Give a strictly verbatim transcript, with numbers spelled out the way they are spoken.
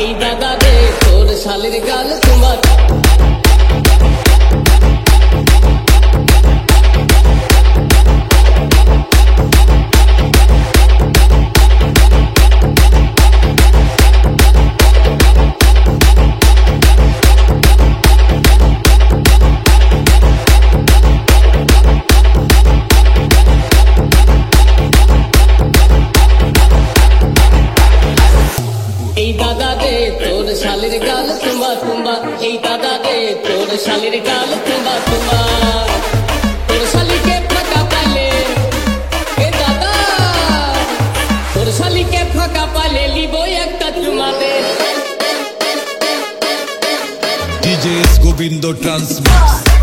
এই দাদা রে তোর শালের গাল তোমার এই দাদা রে তোর শালের গাল তোমা তোমা এই দাদা রে তোর শালের গাল তোমা তোমা তোর শালিকে ফাঁকা পালে এ দাদা তোর শালিকে ফাঁকা পালে লিব একটা চুমা দে ডিজে গোবিন্দ ট্রান্সমিক্স